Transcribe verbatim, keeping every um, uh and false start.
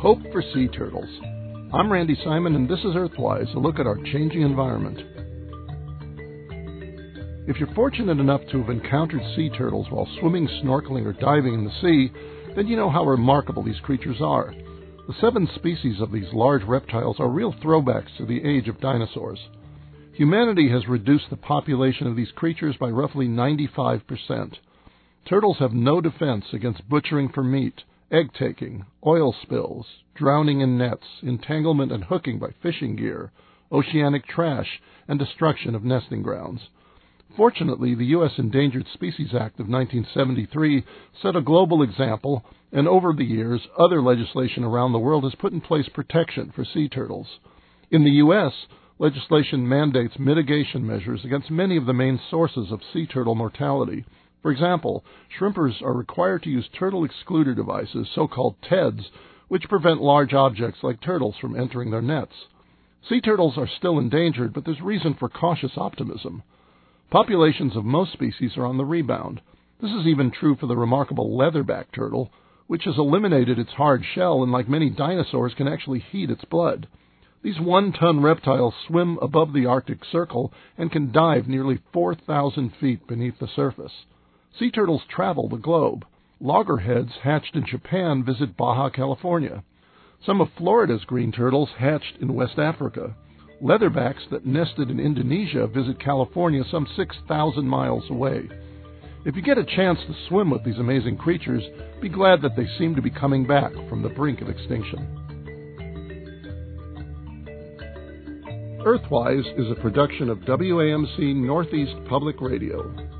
Hope for sea turtles. I'm Randy Simon, and this is Earthwise, a look at our changing environment. If you're fortunate enough to have encountered sea turtles while swimming, snorkeling, or diving in the sea, then you know how remarkable these creatures are. The seven species of these large reptiles are real throwbacks to the age of dinosaurs. Humanity has reduced the population of these creatures by roughly ninety-five percent. Turtles have no defense against butchering for meat, egg-taking, oil spills, drowning in nets, entanglement and hooking by fishing gear, oceanic trash, and destruction of nesting grounds. Fortunately, the U S Endangered Species Act of nineteen seventy-three set a global example, and over the years, other legislation around the world has put in place protection for sea turtles. In the U S, legislation mandates mitigation measures against many of the main sources of sea turtle mortality. For example, shrimpers are required to use turtle excluder devices, so-called T E Ds, which prevent large objects like turtles from entering their nets. Sea turtles are still endangered, but there's reason for cautious optimism. Populations of most species are on the rebound. This is even true for the remarkable leatherback turtle, which has eliminated its hard shell and, like many dinosaurs, can actually heat its blood. These one-ton reptiles swim above the Arctic Circle and can dive nearly four thousand feet beneath the surface. Sea turtles travel the globe. Loggerheads hatched in Japan visit Baja California. Some of Florida's green turtles hatched in West Africa. Leatherbacks that nested in Indonesia visit California some six thousand miles away. If you get a chance to swim with these amazing creatures, be glad that they seem to be coming back from the brink of extinction. Earthwise is a production of W A M C Northeast Public Radio.